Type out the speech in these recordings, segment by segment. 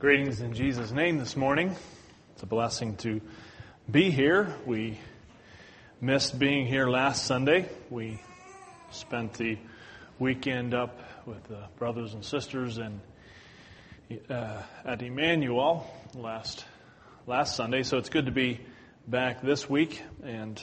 Greetings in Jesus' name this morning. It's a blessing to be here. We missed being here last Sunday. We spent the weekend up with the brothers and sisters at Emmanuel last Sunday. So it's good to be back this week and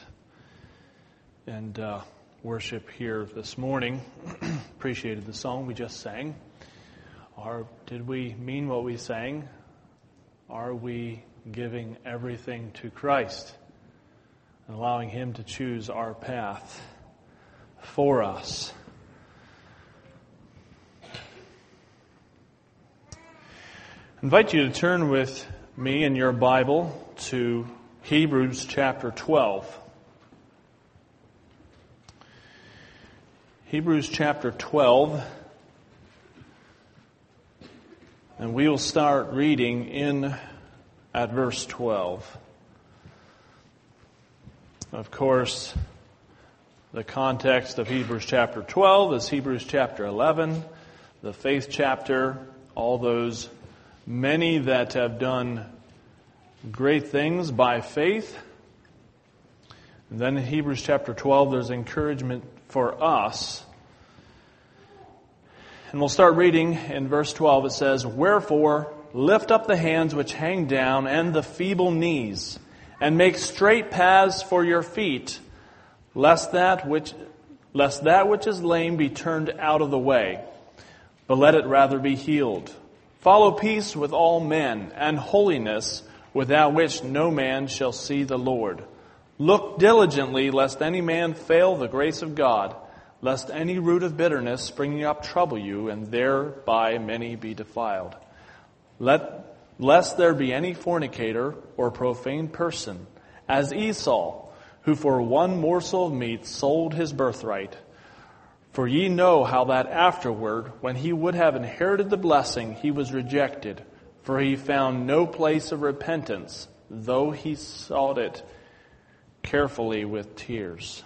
worship here this morning. Appreciated the song we just sang. Did we mean what we sang? Are we giving everything to Christ and allowing Him to choose our path for us? I invite you to turn with me in your Bible to Hebrews chapter 12. Hebrews chapter 12. And we will start reading at verse 12. Of course, the context of Hebrews chapter 12 is Hebrews chapter 11, the faith chapter, all those many that have done great things by faith. And then in Hebrews chapter 12, there's encouragement for us. And we'll start reading in verse 12. It says, "Wherefore, lift up the hands which hang down and the feeble knees, and make straight paths for your feet, lest that which is lame be turned out of the way, but let it rather be healed. Follow peace with all men, and holiness, without which no man shall see the Lord. Look diligently, lest any man fail the grace of God, lest any root of bitterness springing up trouble you, and thereby many be defiled. Lest there be any fornicator or profane person, as Esau, who for one morsel of meat sold his birthright. For ye know how that afterward, when he would have inherited the blessing, he was rejected, for he found no place of repentance, though he sought it carefully with tears."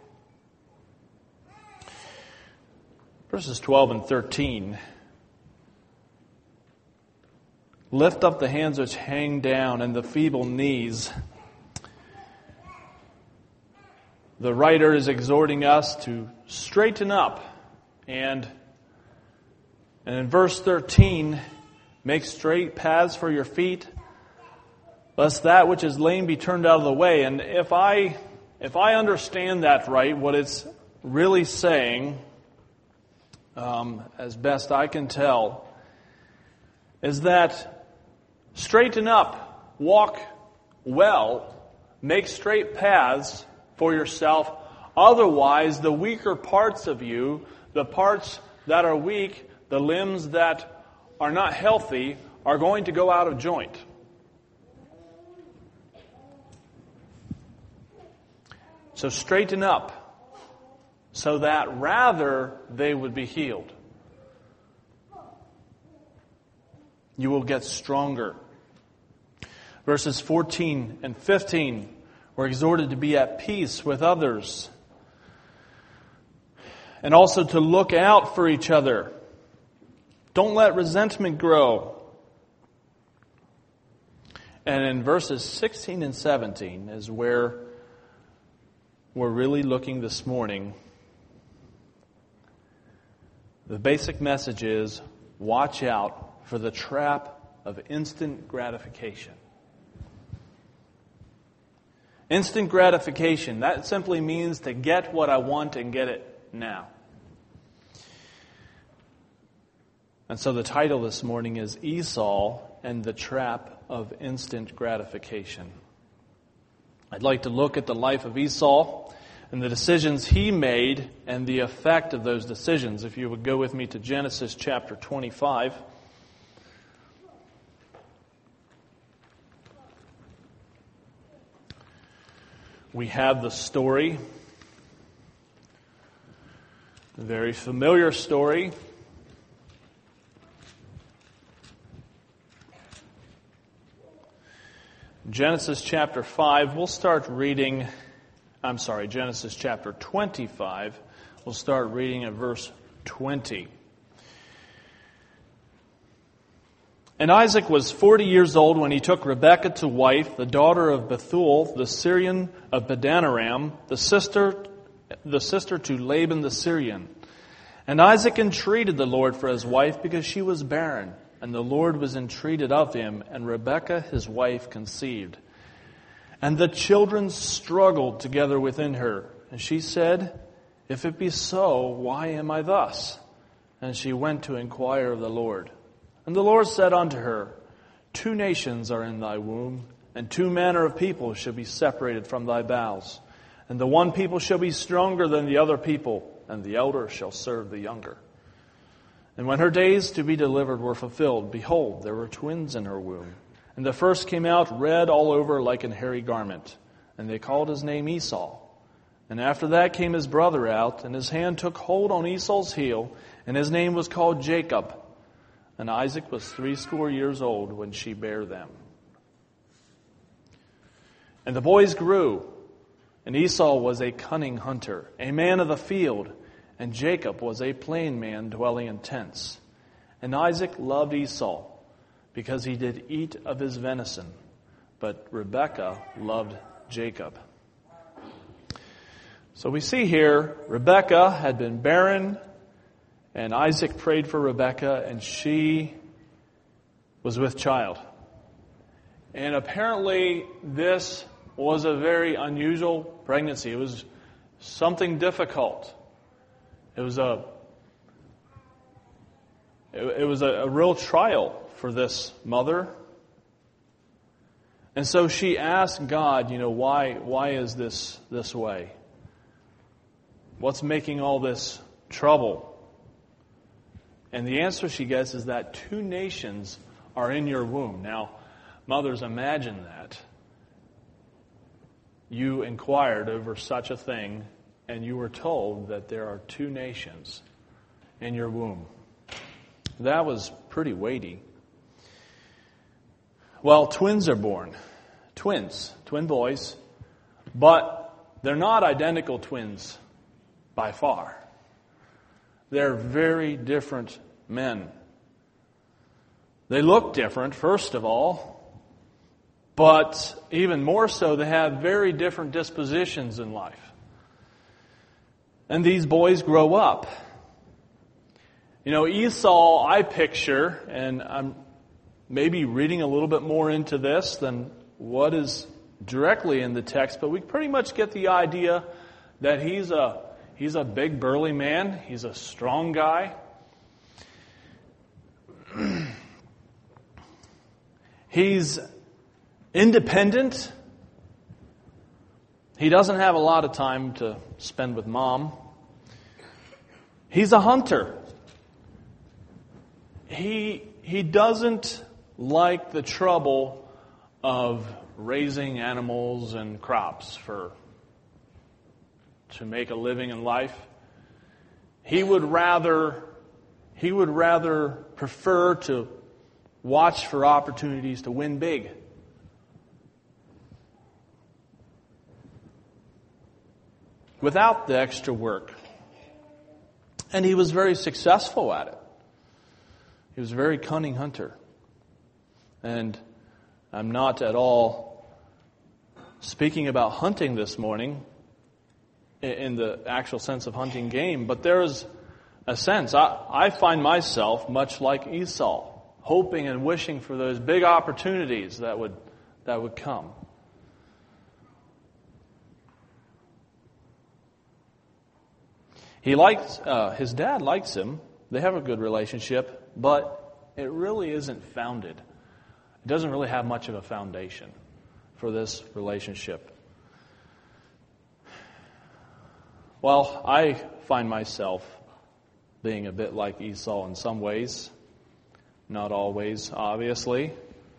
Verses 12 and 13. Lift up the hands which hang down and the feeble knees. The writer is exhorting us to straighten up. And in verse 13, make straight paths for your feet, lest that which is lame be turned out of the way. And if I understand that right, what it's really saying, as best I can tell, is that straighten up, walk well, make straight paths for yourself. Otherwise, the weaker parts of you, the parts that are weak, the limbs that are not healthy, are going to go out of joint. So straighten up, so that rather they would be healed. You will get stronger. Verses 14 and 15, we're exhorted to be at peace with others, and also to look out for each other. Don't let resentment grow. And in verses 16 and 17 is where we're really looking this morning. The basic message is, watch out for the trap of instant gratification. Instant gratification, that simply means to get what I want and get it now. And so the title this morning is Esau and the Trap of Instant Gratification. I'd like to look at the life of Esau and the decisions he made and the effect of those decisions. If you would go with me to Genesis chapter 25. We have the story, a very familiar story. Genesis chapter 5, we'll start reading, Genesis chapter 25, we'll start reading at verse 20. And Isaac was 40 years old when he took Rebekah to wife, the daughter of Bethuel, the Syrian of Padanaram, the sister to Laban the Syrian. And Isaac entreated the Lord for his wife because she was barren. And the Lord was entreated of him, and Rebekah his wife conceived. And the children struggled together within her. And she said, If it be so, why am I thus? And she went to inquire of the Lord. And the Lord said unto her, 2 nations are in thy womb, and 2 manner of people shall be separated from thy bowels. And the one people shall be stronger than the other people, and the elder shall serve the younger. And when her days to be delivered were fulfilled, behold, there were twins in her womb. And the first came out red all over like an hairy garment, and they called his name Esau. And after that came his brother out, and his hand took hold on Esau's heel, and his name was called Jacob. And Isaac was 80 years old when she bare them. And the boys grew, and Esau was a cunning hunter, a man of the field, and Jacob was a plain man dwelling in tents. And Isaac loved Esau, because he did eat of his venison, but Rebekah loved Jacob. So we see here, Rebekah had been barren, and Isaac prayed for Rebekah, and she was with child. And apparently this was a very unusual pregnancy. It was something difficult. It was a real trial for this mother. And so she asked God, why is this way? What's making all this trouble? And the answer she gets is that 2 nations are in your womb. Now, mothers, imagine that. You inquired over such a thing, and you were told that there are 2 nations in your womb. That was pretty weighty. Well, twins are born. Twin boys. But they're not identical twins by far. They're very different men. They look different, first of all, but even more so, they have very different dispositions in life. And these boys grow up. Esau, I picture, and I'm maybe reading a little bit more into this than what is directly in the text, but we pretty much get the idea that he's a big burly man. He's a strong guy. He's independent. He doesn't have a lot of time to spend with mom. He's a hunter. He doesn't like the trouble of raising animals and crops to make a living in life. He would rather prefer to watch for opportunities to win big. Without the extra work. And he was very successful at it. He was a very cunning hunter. And I'm not at all speaking about hunting this morning in the actual sense of hunting game, but there is a sense. I find myself much like Esau, hoping and wishing for those big opportunities that would come. His dad likes him. They have a good relationship, but it really isn't founded. It doesn't really have much of a foundation for this relationship. Well, I find myself being a bit like Esau in some ways. Not always, obviously.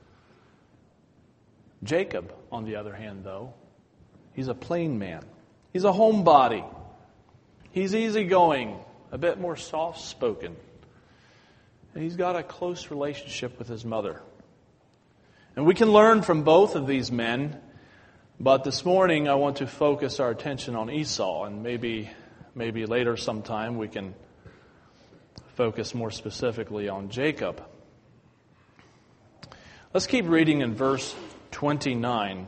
Jacob, on the other hand, though, he's a plain man. He's a homebody. He's easygoing, a bit more soft-spoken. And he's got a close relationship with his mother. And we can learn from both of these men, but this morning I want to focus our attention on Esau, and maybe later sometime we can focus more specifically on Jacob. Let's keep reading in verse 29.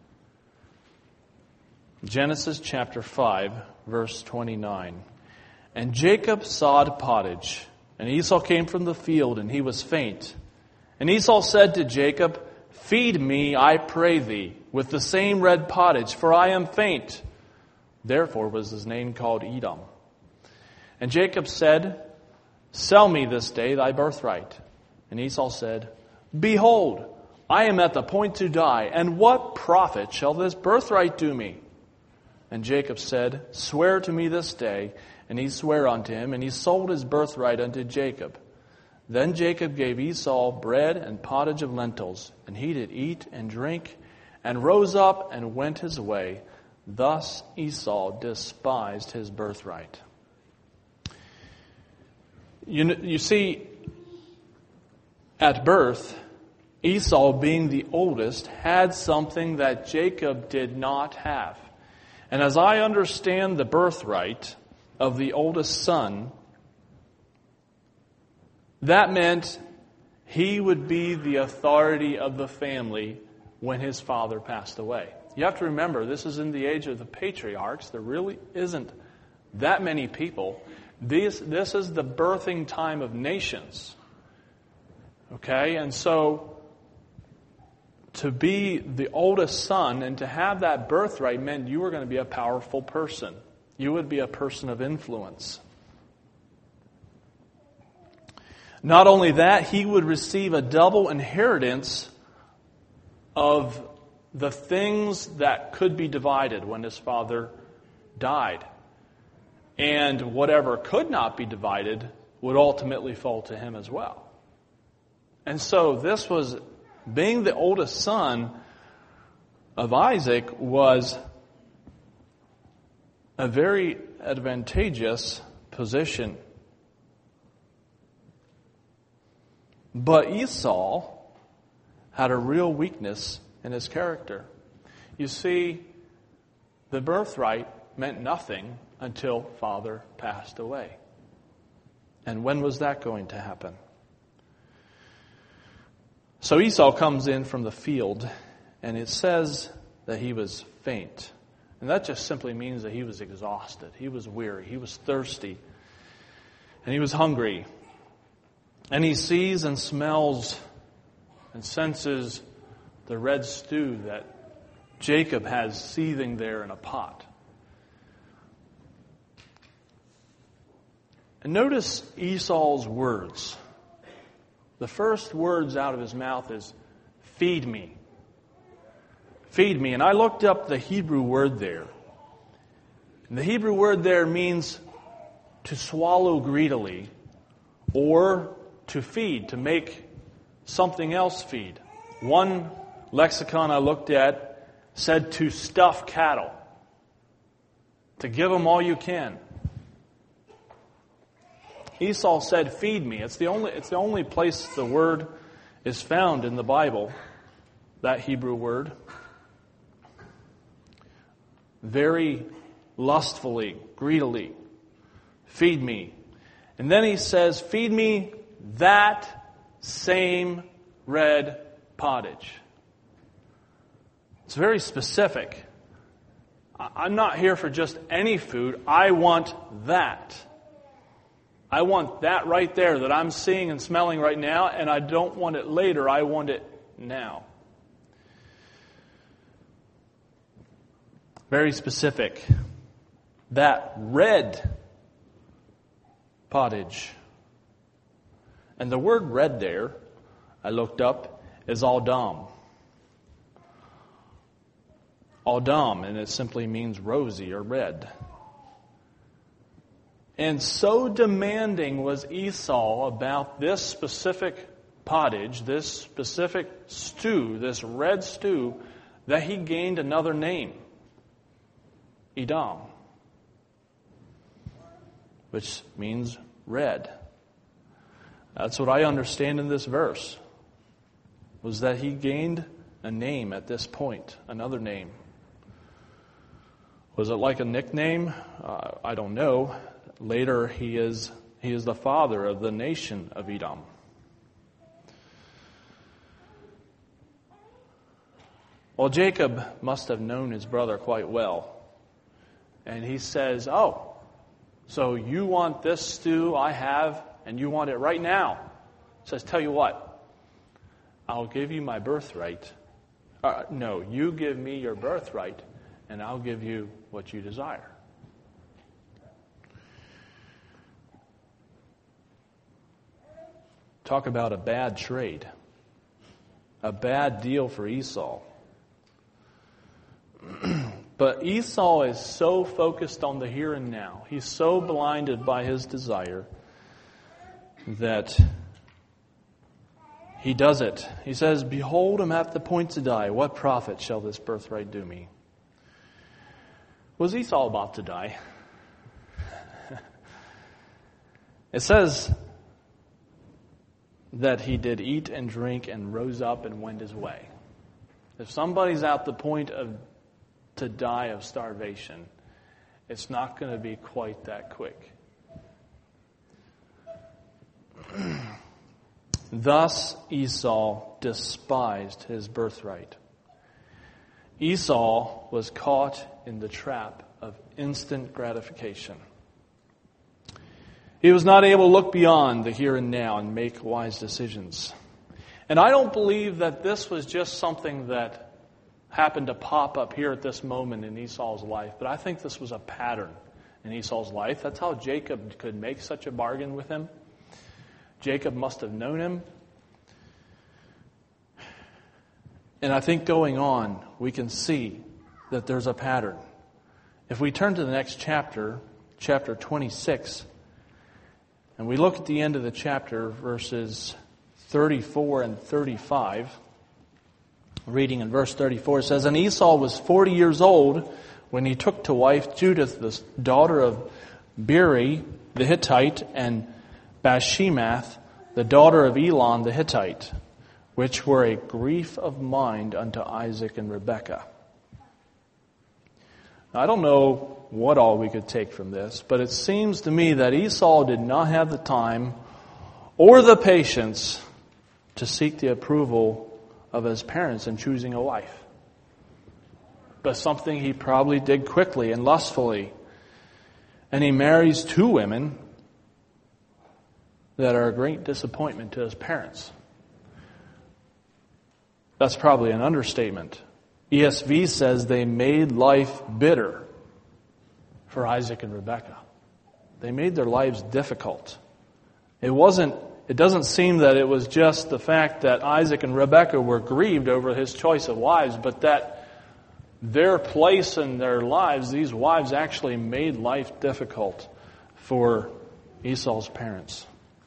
Genesis chapter 5, verse 29. And Jacob sawed pottage, and Esau came from the field, and he was faint. And Esau said to Jacob, Feed me, I pray thee, with the same red pottage, for I am faint. Therefore was his name called Edom. And Jacob said, Sell me this day thy birthright. And Esau said, Behold, I am at the point to die, and what profit shall this birthright do me? And Jacob said, Swear to me this day. And he sware unto him, and he sold his birthright unto Jacob. Then Jacob gave Esau bread and pottage of lentils, and he did eat and drink, and rose up and went his way. Thus Esau despised his birthright. You see, at birth, Esau, being the oldest, had something that Jacob did not have. And as I understand the birthright of the oldest son, that meant he would be the authority of the family when his father passed away. You have to remember, this is in the age of the patriarchs. There really isn't that many people. This is the birthing time of nations. Okay? And so, to be the oldest son and to have that birthright meant you were going to be a powerful person. You would be a person of influence. Not only that, he would receive a double inheritance of the things that could be divided when his father died. And whatever could not be divided would ultimately fall to him as well. And so this was, being the oldest son of Isaac, was a very advantageous position. But Esau had a real weakness in his character. You see, the birthright meant nothing until father passed away. And when was that going to happen? So Esau comes in from the field, and it says that he was faint. And that just simply means that he was exhausted. He was weary. He was thirsty. And he was hungry. And he sees and smells and senses the red stew that Jacob has seething there in a pot. And notice Esau's words. The first words out of his mouth is, Feed me. Feed me. And I looked up the Hebrew word there. And the Hebrew word there means to swallow greedily or to feed, to make something else feed. One lexicon I looked at said to stuff cattle, to give them all you can. Esau said, Feed me. It's the only place the word is found in the Bible, that Hebrew word. Very lustfully, greedily. Feed me. And then he says, Feed me that same red pottage. It's very specific. I'm not here for just any food. I want that. I want that right there that I'm seeing and smelling right now, and I don't want it later. I want it now. Very specific. That red pottage. And the word red there, I looked up, is Adam. Adam, and it simply means rosy or red. And so demanding was Esau about this specific pottage, this specific stew, this red stew, that he gained another name, Edom, which means red. That's what I understand in this verse, was that he gained a name at this point, another name. Was it like a nickname? I don't know. Later, he is the father of the nation of Edom. Well, Jacob must have known his brother quite well. And he says, "Oh, so you want this stew I have, and you want it right now?" He says, "Tell you what, I'll give you my birthright. No, you give me your birthright, and I'll give you what you desire." Talk about a bad trade. A bad deal for Esau. But Esau is so focused on the here and now. He's so blinded by his desire that he does it. He says, "Behold, I'm at the point to die. What profit shall this birthright do me?" Was Esau about to die? It says that he did eat and drink and rose up and went his way. If somebody's at the point to die of starvation, it's not going to be quite that quick. Thus Esau despised his birthright. Esau was caught in the trap of instant gratification. He was not able to look beyond the here and now and make wise decisions. And I don't believe that this was just something that happened to pop up here at this moment in Esau's life, but I think this was a pattern in Esau's life. That's how Jacob could make such a bargain with him. Jacob must have known him. And I think going on, we can see that there's a pattern. If we turn to the next chapter, chapter 26, and we look at the end of the chapter, verses 34 and 35, reading in verse 34, it says, "And Esau was 40 years old when he took to wife Judith, the daughter of Beeri the Hittite, and Bashemath, the daughter of Elon the Hittite, which were a grief of mind unto Isaac and Rebekah." Now, I don't know what all we could take from this, but it seems to me that Esau did not have the time or the patience to seek the approval of his parents in choosing a wife. But something he probably did quickly and lustfully. And he marries two women that are a great disappointment to his parents. That's probably an understatement. ESV says they made life bitter for Isaac and Rebekah. They made their lives difficult. It doesn't seem that it was just the fact that Isaac and Rebekah were grieved over his choice of wives, but that their place in their lives, these wives actually made life difficult for Esau's parents.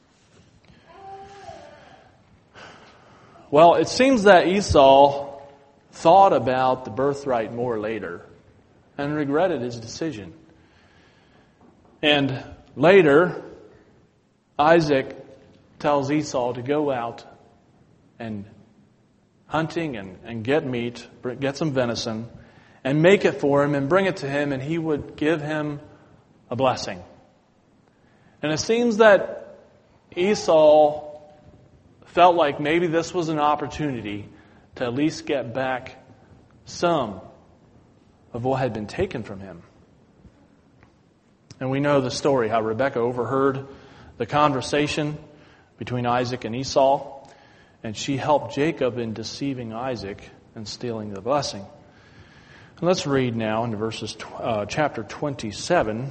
Well, it seems that Esau thought about the birthright more later and regretted his decision. And later, Isaac tells Esau to go out and hunting and get meat, get some venison, and make it for him and bring it to him, and he would give him a blessing. And it seems that Esau felt like maybe this was an opportunity to at least get back some of what had been taken from him. And we know the story, how Rebekah overheard the conversation between Isaac and Esau, and she helped Jacob in deceiving Isaac and stealing the blessing. And let's read now into chapter 27.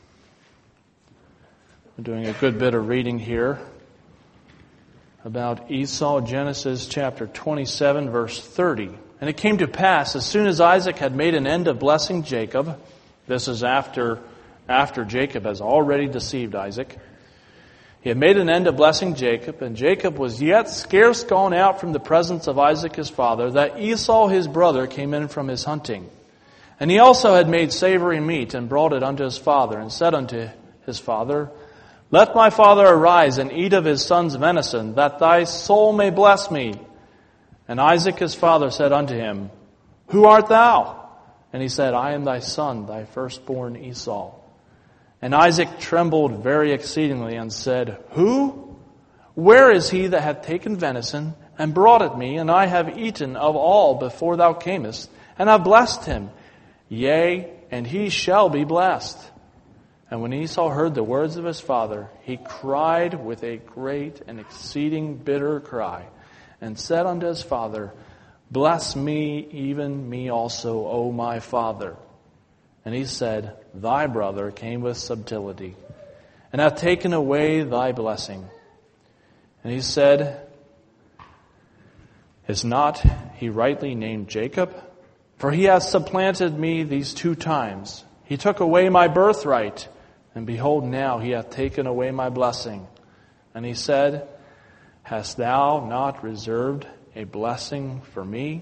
We're doing a good bit of reading here about Esau, Genesis chapter 27, verse 30. "And it came to pass, as soon as Isaac had made an end of blessing Jacob," this is after Jacob has already deceived Isaac, "he had made an end of blessing Jacob, and Jacob was yet scarce gone out from the presence of Isaac his father, that Esau his brother came in from his hunting. And he also had made savory meat, and brought it unto his father, and said unto his father, Let my father arise and eat of his son's venison, that thy soul may bless me. And Isaac his father said unto him, Who art thou? And he said, I am thy son, thy firstborn Esau. And Isaac trembled very exceedingly and said, Who? Where is he that hath taken venison and brought it me, and I have eaten of all before thou camest, and have blessed him. Yea, and he shall be blessed. And when Esau heard the words of his father, he cried with a great and exceeding bitter cry, and said unto his father, Bless me, even me also, O my father. And he said, Thy brother came with subtlety, and hath taken away thy blessing. And he said, Is not he rightly named Jacob? For he hath supplanted me these 2 times. He took away my birthright, and behold, now he hath taken away my blessing. And he said, Hast thou not reserved a blessing for me?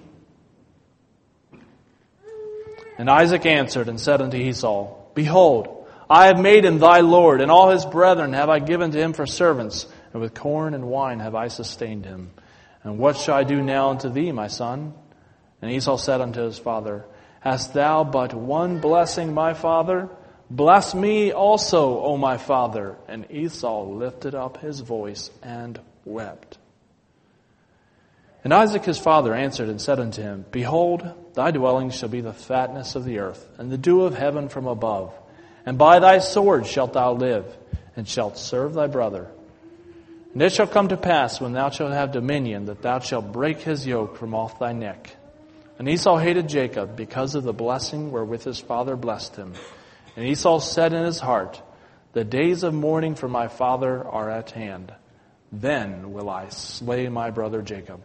And Isaac answered and said unto Esau, Behold, I have made him thy lord, and all his brethren have I given to him for servants, and with corn and wine have I sustained him. And what shall I do now unto thee, my son? And Esau said unto his father, Hast thou but one blessing, my father? Bless me also, O my father. And Esau lifted up his voice and wept. And Isaac his father answered and said unto him, Behold, thy dwelling shall be the fatness of the earth, and the dew of heaven from above. And by thy sword shalt thou live, and shalt serve thy brother. And it shall come to pass, when thou shalt have dominion, that thou shalt break his yoke from off thy neck. And Esau hated Jacob because of the blessing wherewith his father blessed him. And Esau said in his heart, The days of mourning for my father are at hand. Then will I slay my brother Jacob.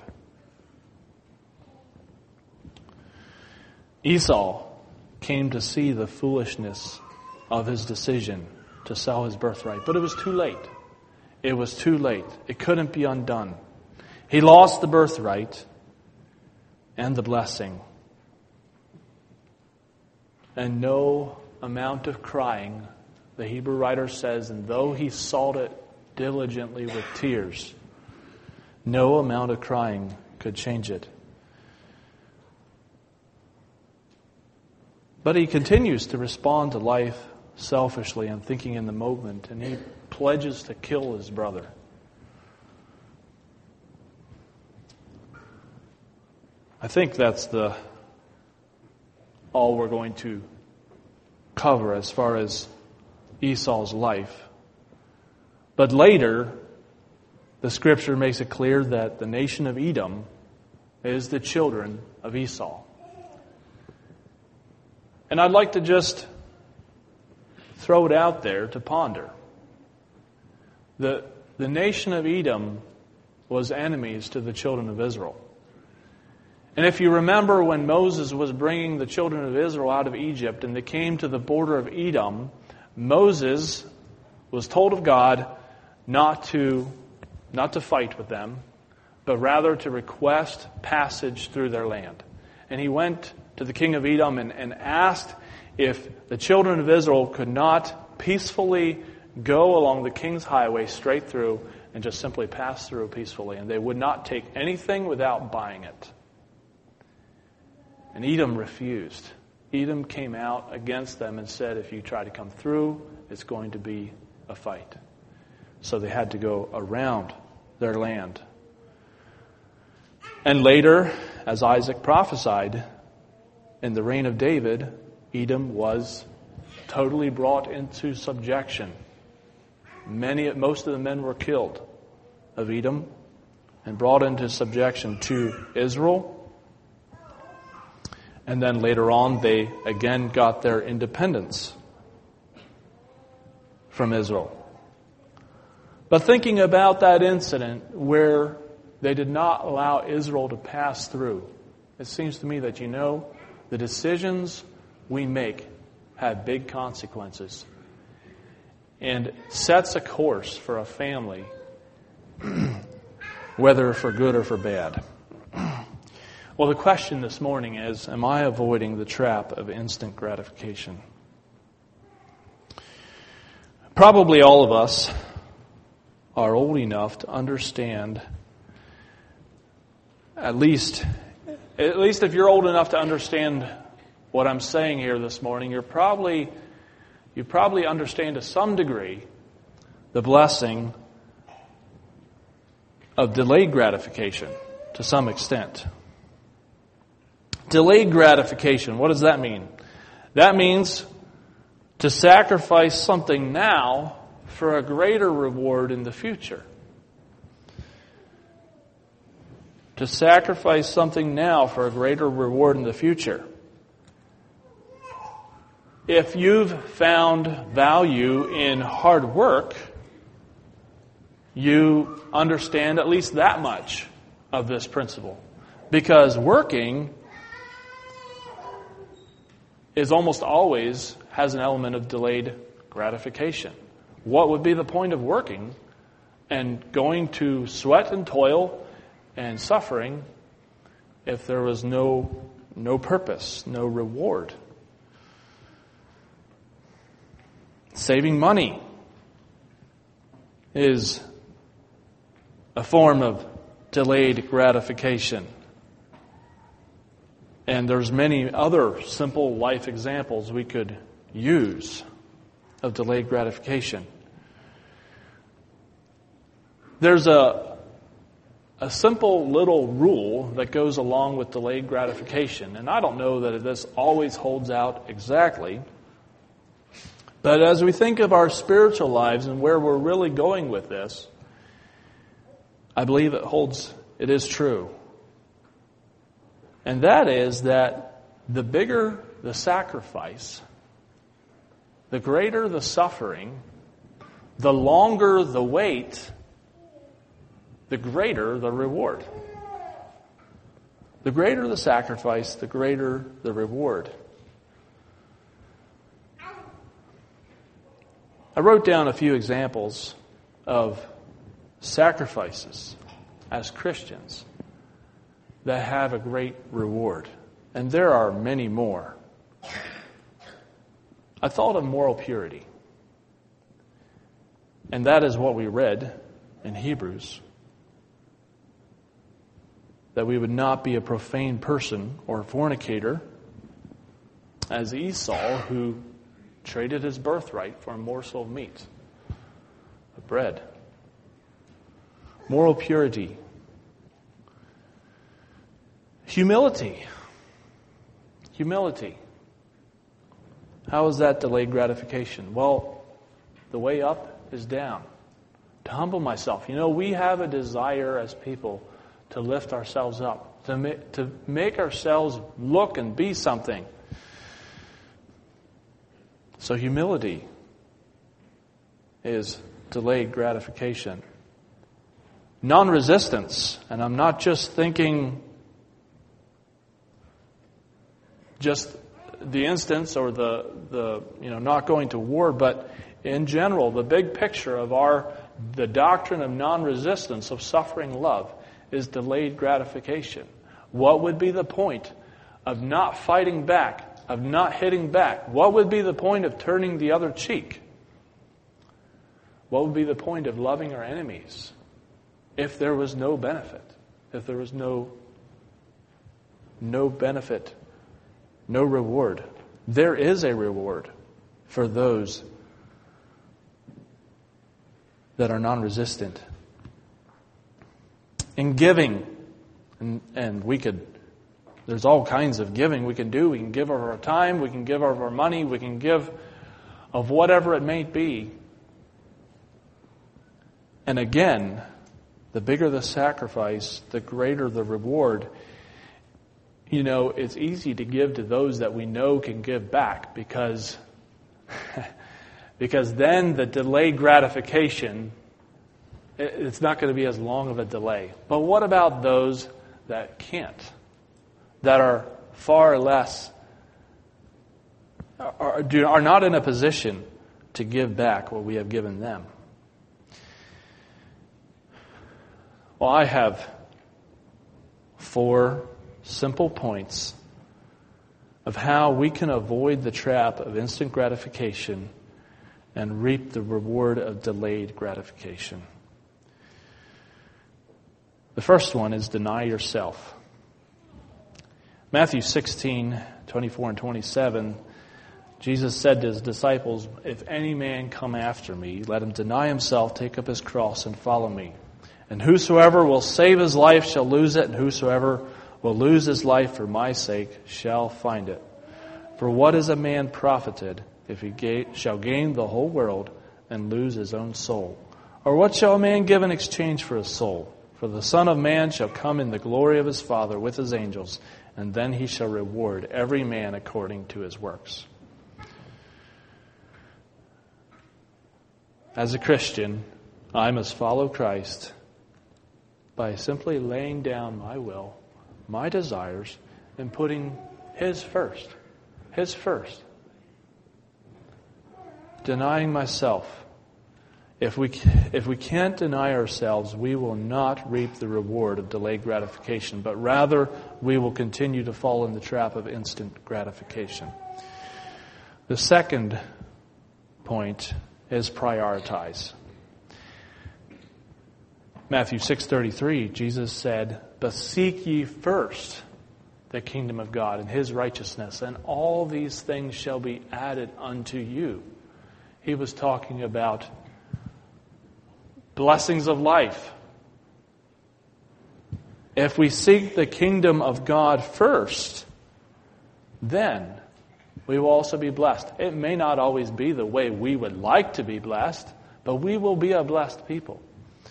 Esau came to see the foolishness of his decision to sell his birthright, but it was too late. It was too late. It couldn't be undone. He lost the birthright and the blessing. And no amount of crying, the Hebrew writer says, and though he sought it diligently with tears, no amount of crying could change it. But he continues to respond to life selfishly and thinking in the moment, and he pledges to kill his brother. I think that's all we're going to cover as far as Esau's life. But later, the scripture makes it clear that the nation of Edom is the children of Esau. And I'd like to just throw it out there to ponder. The nation of Edom was enemies to the children of Israel. And if you remember when Moses was bringing the children of Israel out of Egypt and they came to the border of Edom, Moses was told of God not to fight with them, but rather to request passage through their land. And he went to the king of Edom and asked if the children of Israel could not peacefully go along the king's highway straight through and just simply pass through peacefully. And they would not take anything without buying it. And Edom refused. Edom came out against them and said, if you try to come through, it's going to be a fight. So they had to go around their land. And later, as Isaac prophesied, in the reign of David, Edom was totally brought into subjection. Most of the men were killed of Edom and brought into subjection to Israel. And then later on, they again got their independence from Israel. But thinking about that incident where they did not allow Israel to pass through, it seems to me that, the decisions we make have big consequences and sets a course for a family, whether for good or for bad. Well, the question this morning is, am I avoiding the trap of instant gratification? Probably all of us are old enough to understand, at least if you're old enough to understand what I'm saying here this morning, you probably understand to some degree the blessing of delayed gratification. to some extent. Delayed gratification, what does that mean? That means to sacrifice something now for a greater reward in the future. To sacrifice something now for a greater reward in the future. If you've found value in hard work, you understand at least that much of this principle. Because working is almost always has an element of delayed gratification. What would be the point of working and going to sweat and toil and suffering if there was no purpose, no reward? Saving money is a form of delayed gratification. And there's many other simple life examples we could use of delayed gratification. There's a simple little rule that goes along with delayed gratification. And I don't know that this always holds out exactly. But as we think of our spiritual lives and where we're really going with this, I believe it is true. And that is that the bigger the sacrifice, the greater the suffering, the longer the wait, the greater the reward. The greater the sacrifice, the greater the reward. I wrote down a few examples of sacrifices as Christians that have a great reward. And there are many more. I thought of moral purity. And that is what we read in Hebrews. That we would not be a profane person or a fornicator, as Esau, who traded his birthright for a morsel of meat, of bread. Moral purity. Humility. Humility. How is that delayed gratification? Well, the way up is down. To humble myself. We have a desire as people to lift ourselves up, to make ourselves look and be something. So humility is delayed gratification. Non-resistance, and I'm not just thinking just the instance or the not going to war, but in general, the big picture of the doctrine of non-resistance, of suffering love, is delayed gratification. What would be the point of not fighting back, of not hitting back? What would be the point of turning the other cheek? What would be the point of loving our enemies if there was no benefit? If there was no benefit, no reward. There is a reward for those that are non-resistant. In giving, and there's all kinds of giving we can do. We can give of our time, we can give of our money, we can give of whatever it may be. And again, the bigger the sacrifice, the greater the reward. It's easy to give to those that we know can give back because then the delayed gratification, it's not going to be as long of a delay. But what about those that can't? That are far less, are not in a position to give back what we have given them? Well, I have 4 simple points of how we can avoid the trap of instant gratification and reap the reward of delayed gratification. The first one is deny yourself. Matthew 16:24 and 27, Jesus said to his disciples, "If any man come after me, let him deny himself, take up his cross, and follow me. And whosoever will save his life shall lose it, and whosoever will lose his life for my sake shall find it. For what is a man profited if he shall gain the whole world and lose his own soul? Or what shall a man give in exchange for his soul? For the Son of Man shall come in the glory of his Father with his angels, and then he shall reward every man according to his works. As a Christian, I must follow Christ by simply laying down my will, my desires, and putting His first. His first. Denying myself. If we can't deny ourselves, we will not reap the reward of delayed gratification, but rather we will continue to fall in the trap of instant gratification. The second point is prioritize. Matthew 6:33, Jesus said, "But seek ye first the kingdom of God and His righteousness, and all these things shall be added unto you." He was talking about blessings of life. If we seek the kingdom of God first, then we will also be blessed. It may not always be the way we would like to be blessed, but we will be a blessed people.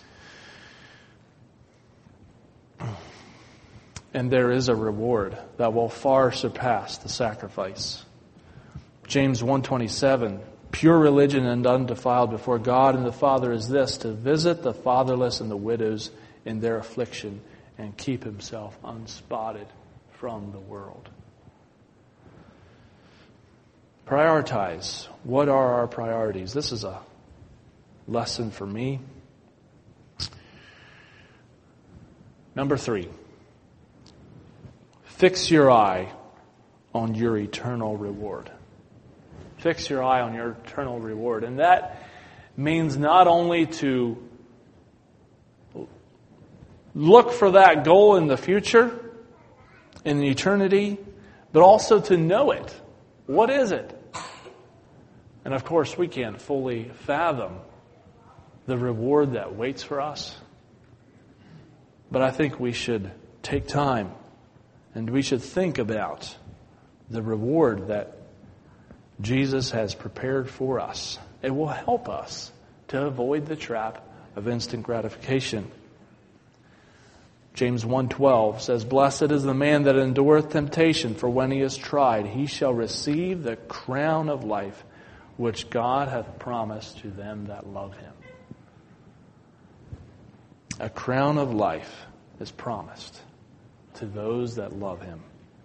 And there is a reward that will far surpass the sacrifice. James 1:27, "Pure religion and undefiled before God and the Father is this, to visit the fatherless and the widows in their affliction and keep himself unspotted from the world." Prioritize. What are our priorities? This is a lesson for me. Number 3. Fix your eye on your eternal reward. Fix your eye on your eternal reward. And that means not only to look for that goal in the future, in eternity, but also to know it. What is it? And of course, we can't fully fathom the reward that waits for us. But I think we should take time and we should think about the reward that Jesus has prepared for us. It will help us to avoid the trap of instant gratification. James 1:12 says, "Blessed is the man that endureth temptation, for when he is tried, he shall receive the crown of life, which God hath promised to them that love Him." A crown of life is promised to those that love Him.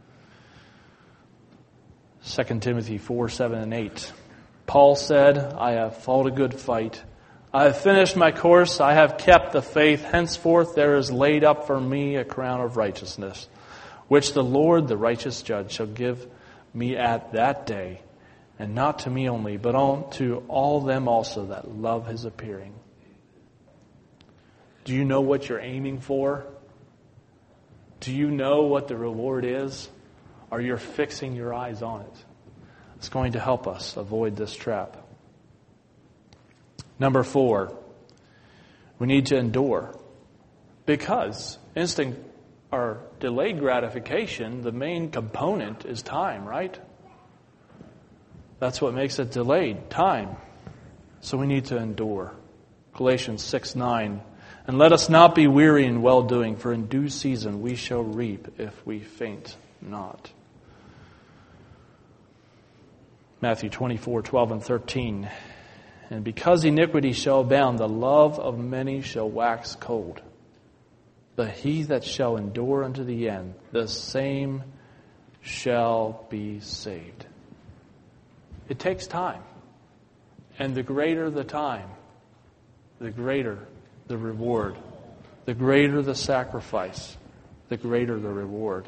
2 Timothy 4:7-8. Paul said, "I have fought a good fight. I have finished my course. I have kept the faith. Henceforth there is laid up for me a crown of righteousness, which the Lord, the righteous judge, shall give me at that day, and not to me only, but to all them also that love His appearing." Do you know what you're aiming for? Do you know what the reward is? Or you're fixing your eyes on it? It's going to help us avoid this trap. Number 4, we need to endure. Because instant or delayed gratification, the main component is time, right? That's what makes it delayed, time. So we need to endure. Galatians 6:9. "And let us not be weary in well-doing, for in due season we shall reap if we faint not." Matthew 24:12-13. "And because iniquity shall abound, the love of many shall wax cold. But he that shall endure unto the end, the same shall be saved." It takes time. And the greater the time, the greater the reward. The greater the sacrifice, the greater the reward.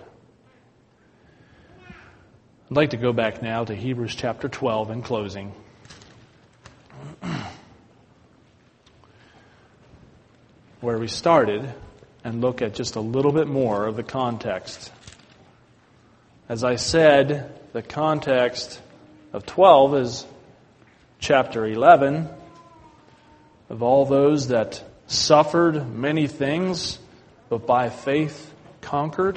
I'd like to go back now to Hebrews chapter 12 in closing. Where we started, and look at just a little bit more of the context. As I said, the context of 12 is chapter 11 of all those that suffered many things, but by faith conquered?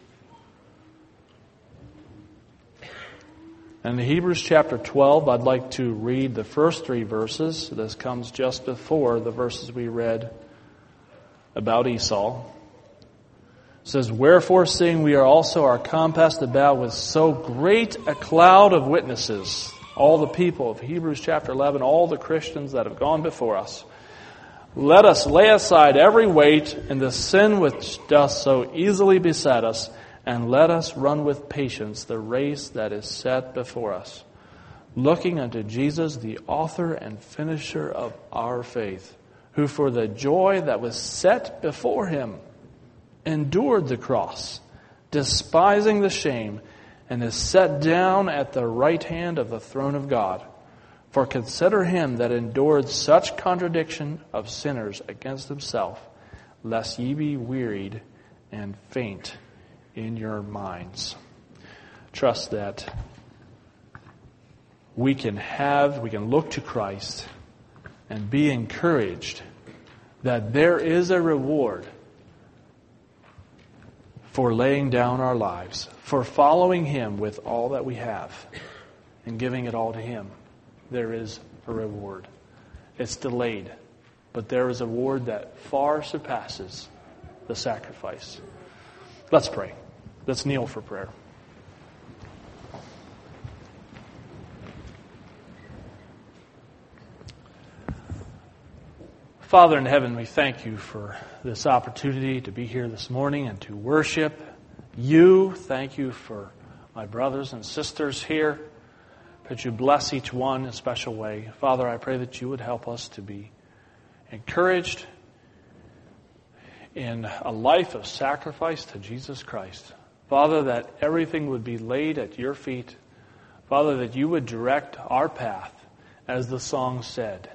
In Hebrews chapter 12, I'd like to read the first 3 verses. This comes just before the verses we read about Esau. It says, "Wherefore, seeing we are compassed about with so great a cloud of witnesses," all the people of Hebrews chapter 11, all the Christians that have gone before us, "let us lay aside every weight and the sin which doth so easily beset us, and let us run with patience the race that is set before us, looking unto Jesus, the author and finisher of our faith, who for the joy that was set before him endured the cross, despising the shame, and is set down at the right hand of the throne of God. For consider him that endured such contradiction of sinners against himself, lest ye be wearied and faint in your minds." Trust that we can look to Christ and be encouraged that there is a reward for laying down our lives, for following him with all that we have and giving it all to him. There is a reward. It's delayed, but there is a reward that far surpasses the sacrifice. Let's pray. Let's kneel for prayer. Father in heaven, we thank you for this opportunity to be here this morning and to worship you. Thank you for my brothers and sisters here. That you bless each one in a special way. Father, I pray that you would help us to be encouraged in a life of sacrifice to Jesus Christ. Father, that everything would be laid at your feet. Father, that you would direct our path, as the song said.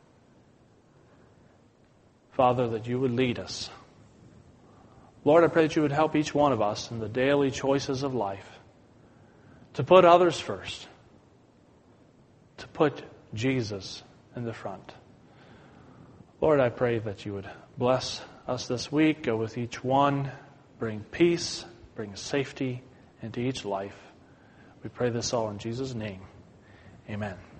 Father, that you would lead us. Lord, I pray that you would help each one of us in the daily choices of life to put others first, to put Jesus in the front. Lord, I pray that you would bless us this week, go with each one, bring peace, bring safety into each life. We pray this all in Jesus' name. Amen.